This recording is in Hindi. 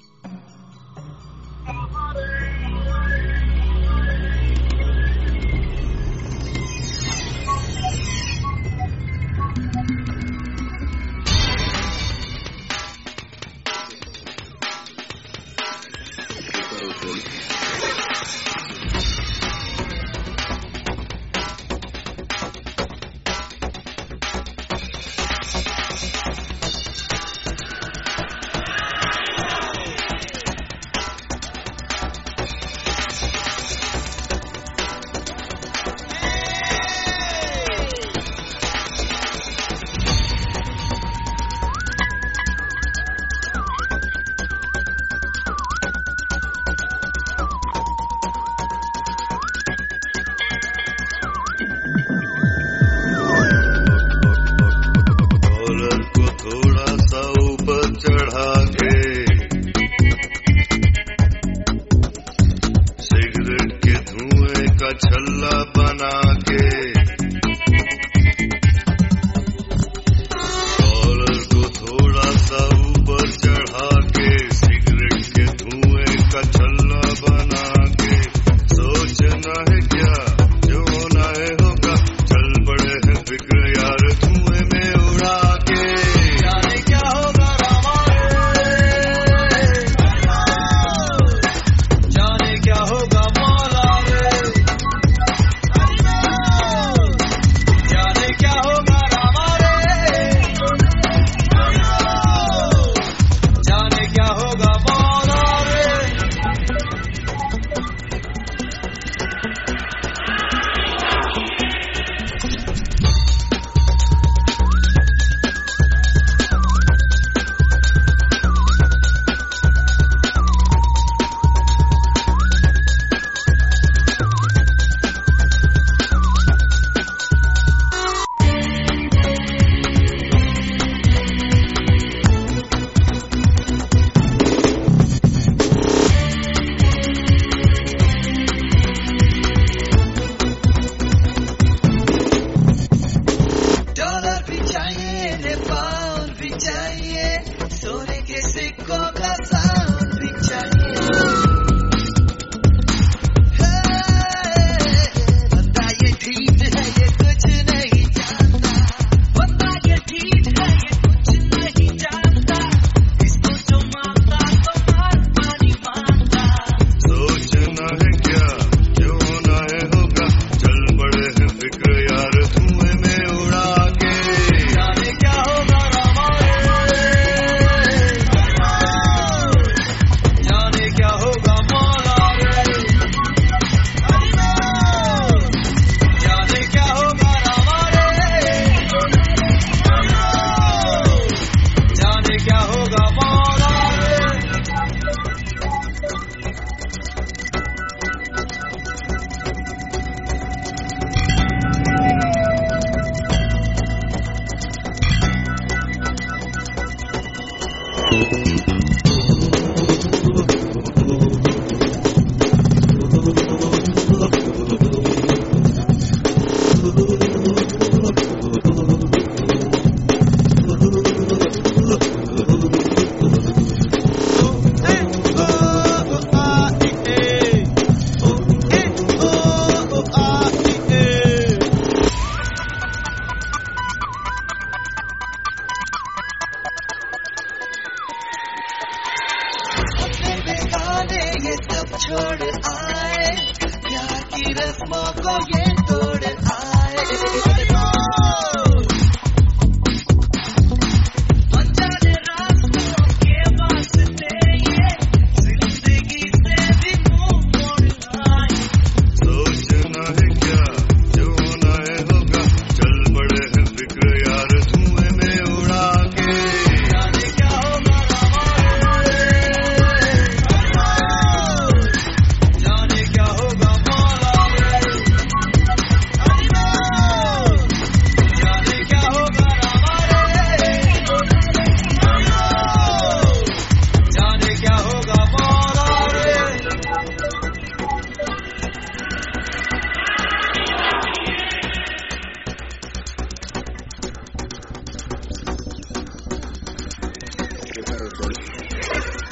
छल्ला बना के कॉलर को थोड़ा सा ऊपर चढ़ा के सिगरेट के धुएं का छल्ला बना के सोचना है क्या जो होना है होगा, चल पड़े हैं फिक्र यार धुएं में उड़ा के। जाने क्या होगा जाने क्या होगा मौला रे, जाने क्या होगा रामा रे, जाने क्या होगा मौला रे। डॉलर भी चाहिए ने पाउंड भी चाहिए, सोने के सिक्कों का साउंड भी चाहिए। बंदा ये ठीक है ये कुछ नहीं जानता, बंदा ये ठीक है ये कुछ नहीं जानता, इसको जो मानता तो मार पानी मानता। सोचना है क्या जो होना है होगा, चल पड़े हैं फिक्र यार धुएं में उड़ा के। जाने क्या होगा रामा रे, जाने क्या होगा मौला रे, जाने क्या होगा रामा रे, जाने क्या होगा मौला रे। अपने बेगाने ये सब छोड़ आए, प्यार की रस्मों को ये तोड़ आए। अनजाने रास्तों के वास्ते ये जिंदगी से भी मुंह मोड़ आए। सोचना है क्या जो होना है होगा, चल पड़े हैं फिक्र यार धुएं में उड़ा के। जाने क्या होगा रामा रे, जाने क्या होगा मौला रे, जाने क्या होगा रामा रे, जाने क्या होगा मौला रे। Qué caro,